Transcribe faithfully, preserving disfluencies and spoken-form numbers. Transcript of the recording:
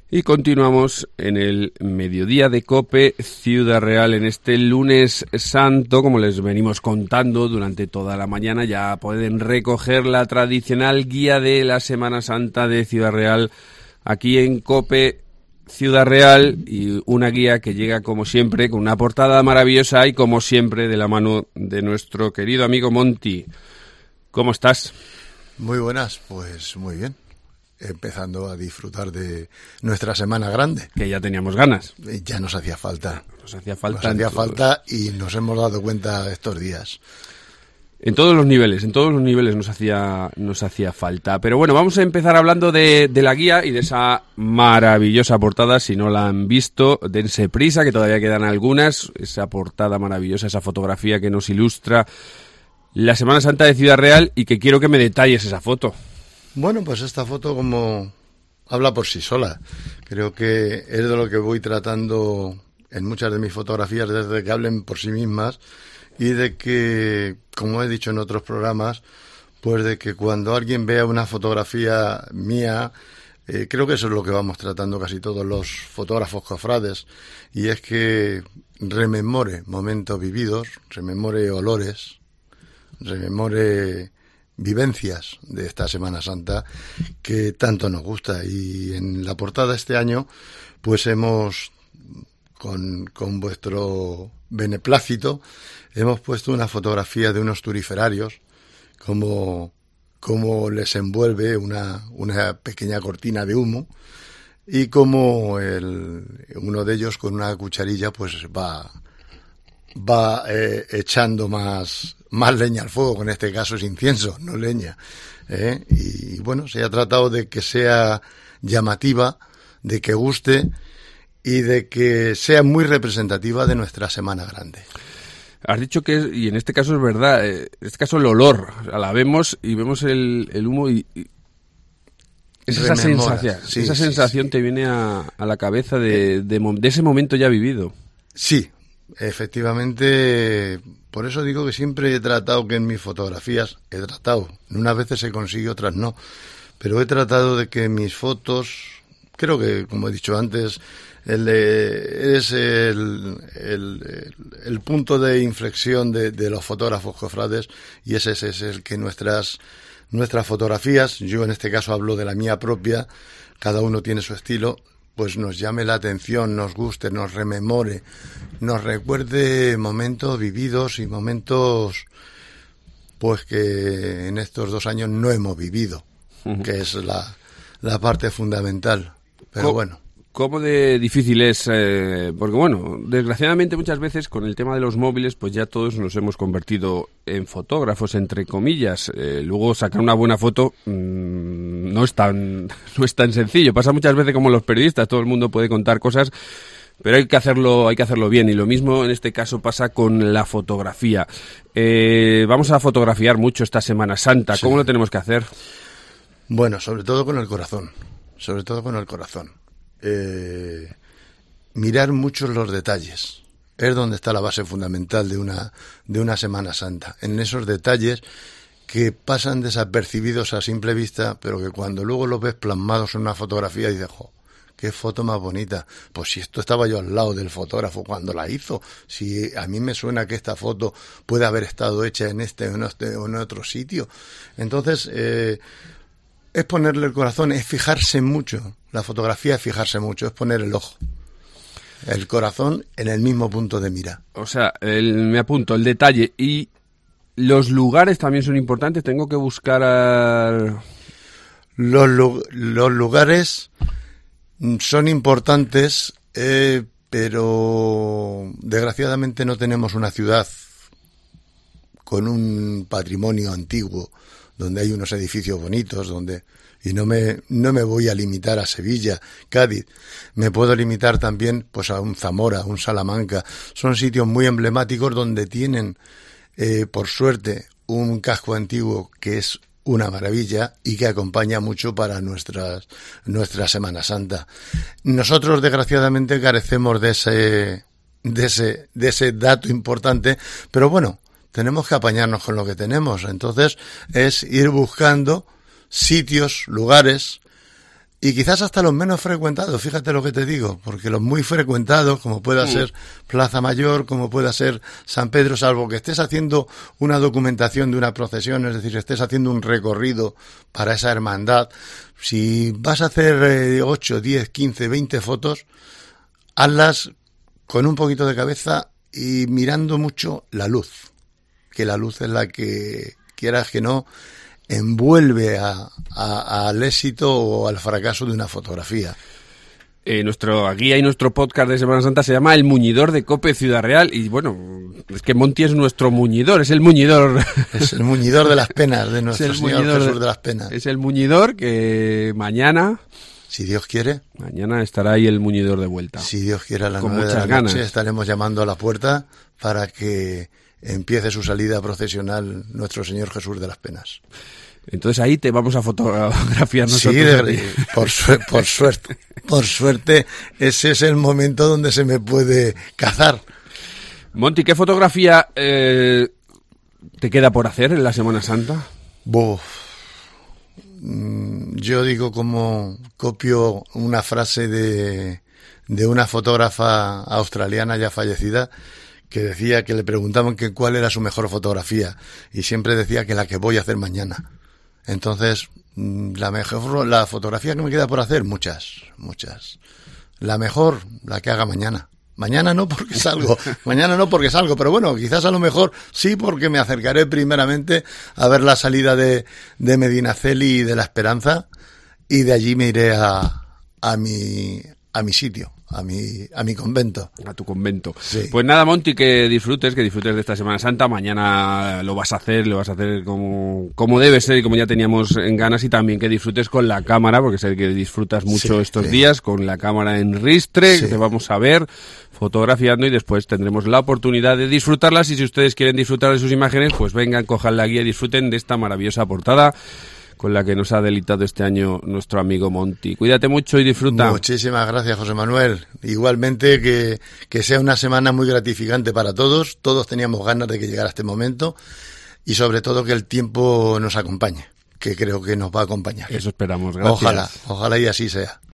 Y continuamos en el mediodía de COPE Ciudad Real en este lunes santo, como les venimos contando durante toda la mañana. Ya pueden recoger la tradicional guía de la Semana Santa de Ciudad Real aquí en COPE Ciudad Real, y una guía que llega como siempre con una portada maravillosa y como siempre de la mano de nuestro querido amigo Monty. ¿Cómo estás? Muy buenas, pues muy bien. Empezando a disfrutar de nuestra semana grande. Que ya teníamos ganas. Ya nos hacía falta. Nos hacía falta. Nos hacía falta y nos hemos dado cuenta estos días. En todos los niveles, en todos los niveles nos hacía nos hacía falta. Pero bueno, vamos a empezar hablando de, de la guía y de esa maravillosa portada. Si no la han visto, dense prisa, que todavía quedan algunas. Esa portada maravillosa, esa fotografía que nos ilustra la Semana Santa de Ciudad Real, y que quiero que me detalles esa foto. Bueno, pues esta foto como habla por sí sola. Creo que es de lo que voy tratando en muchas de mis fotografías, desde que hablen por sí mismas, y de que, como he dicho en otros programas, pues de que cuando alguien vea una fotografía mía, eh, creo que eso es lo que vamos tratando casi todos los fotógrafos cofrades, y es que rememore momentos vividos, rememore olores, rememore vivencias de esta Semana Santa que tanto nos gusta. Y en la portada este año pues hemos, con, con vuestro beneplácito, hemos puesto una fotografía de unos turiferarios, como, como les envuelve una, una pequeña cortina de humo, y como el, uno de ellos con una cucharilla pues va va eh, echando más más leña al fuego. En este caso es incienso, no leña, ¿eh? Y bueno, se ha tratado de que sea llamativa, de que guste y de que sea muy representativa de nuestra Semana Grande. Has dicho que, y en este caso es verdad, en este caso el olor, o sea, la vemos y vemos el, el humo y, y es esa sensación, sí, esa sí, sensación sí. te viene a, a la cabeza de, de, de ese momento ya vivido. Sí. Efectivamente, por eso digo que siempre he tratado que en mis fotografías, he tratado, unas veces se consigue, otras no, pero he tratado de que mis fotos, creo que, como he dicho antes, el de, es el, el, el, el punto de inflexión de, de los fotógrafos cofrades, y ese, ese es el que nuestras, nuestras fotografías, yo en este caso hablo de la mía propia, cada uno tiene su estilo, pues nos llame la atención, nos guste, nos rememore, nos recuerde momentos vividos y momentos pues que en estos dos años no hemos vivido, uh-huh. que es la, la parte fundamental. Pero ¿Cómo, bueno. ¿Cómo de difícil es? Eh, porque bueno, desgraciadamente muchas veces con el tema de los móviles pues ya todos nos hemos convertido en fotógrafos, entre comillas. Eh, luego sacar una buena foto mmm, no es tan no es tan sencillo. Pasa muchas veces como los periodistas, todo el mundo puede contar cosas, pero hay que hacerlo hay que hacerlo bien, y lo mismo en este caso pasa con la fotografía. Eh, vamos a fotografiar mucho esta Semana Santa. ¿Cómo sí. lo tenemos que hacer? Bueno, sobre todo con el corazón, sobre todo con el corazón. Eh, mirar muchos los detalles es donde está la base fundamental de una de una Semana Santa, en esos detalles que pasan desapercibidos a simple vista, pero que cuando luego los ves plasmados en una fotografía dices, jo, qué foto más bonita. Pues si esto estaba yo al lado del fotógrafo cuando la hizo, si a mí me suena que esta foto puede haber estado hecha en este o en, este, o en otro sitio. Entonces eh, es ponerle el corazón, es fijarse mucho. La fotografía es fijarse mucho, es poner el ojo, el corazón en el mismo punto de mira. O sea, el, me apunto, el detalle. Y los lugares también son importantes. Tengo que buscar a... Los, los lugares son importantes, eh, pero desgraciadamente no tenemos una ciudad con un patrimonio antiguo, donde hay unos edificios bonitos, donde y no me no me voy a limitar a Sevilla, Cádiz, me puedo limitar también pues a un Zamora, un Salamanca. Son sitios muy emblemáticos donde tienen eh, por suerte un casco antiguo que es una maravilla y que acompaña mucho para nuestras nuestra Semana Santa. Nosotros desgraciadamente carecemos de ese de ese de ese dato importante, pero bueno, tenemos que apañarnos con lo que tenemos. Entonces es ir buscando sitios, lugares Y quizás hasta los menos frecuentados, fíjate lo que te digo, porque los muy frecuentados, como pueda Mm. ser Plaza Mayor, como pueda ser San Pedro, salvo que estés haciendo una documentación de una procesión, es decir, estés haciendo un recorrido para esa hermandad, si vas a hacer eh, ocho, diez, quince, veinte fotos, hazlas con un poquito de cabeza y mirando mucho la luz, que la luz es la que, quieras que no, envuelve a, a, al éxito o al fracaso de una fotografía. Eh, nuestro guía y nuestro podcast de Semana Santa se llama El Muñidor de COPE Ciudad Real y bueno, es que Monty es nuestro muñidor, es el muñidor. Es el muñidor de las penas de nuestro Señor Jesús de, de las Penas. Es el muñidor que mañana, si Dios quiere, mañana estará ahí el muñidor de vuelta. Si Dios quiere, a las con nueve de muchas la noche ganas. Estaremos llamando a la puerta para que empiece su salida procesional nuestro Señor Jesús de las Penas. Entonces ahí te vamos a fotografiar nosotros. Sí, de, por, su, por suerte, por suerte, ese es el momento donde se me puede cazar. Monty, ¿qué fotografía eh, te queda por hacer en la Semana Santa? Buf. Yo digo, como copio una frase de, de una fotógrafa australiana ya fallecida, que decía que le preguntaban que cuál era su mejor fotografía y siempre decía que la que voy a hacer mañana. Entonces, la mejor, la fotografía que me queda por hacer, muchas, muchas. La mejor, la que haga mañana. Mañana no porque salgo, mañana no porque salgo, pero bueno, quizás a lo mejor sí porque me acercaré primeramente a ver la salida de, de Medinaceli y de La Esperanza y de allí me iré a, a mi, a mi sitio. A mi, a mi convento. A tu convento. Sí. Pues nada, Monty, que disfrutes, que disfrutes de esta Semana Santa. Mañana lo vas a hacer, lo vas a hacer como, como debe ser y como ya teníamos en ganas. Y también que disfrutes con la cámara, porque sé que disfrutas mucho sí, estos sí. días con la cámara en ristre, Sí. que te vamos a ver fotografiando y después tendremos la oportunidad de disfrutarlas. Y si ustedes quieren disfrutar de sus imágenes, pues vengan, cojan la guía y disfruten de esta maravillosa portada con la que nos ha deleitado este año nuestro amigo Monty. Cuídate mucho y disfruta. Muchísimas gracias, José Manuel. Igualmente, que, que sea una semana muy gratificante para todos. Todos teníamos ganas de que llegara este momento y sobre todo que el tiempo nos acompañe, que creo que nos va a acompañar. Eso esperamos. Gracias. Ojalá, ojalá y así sea.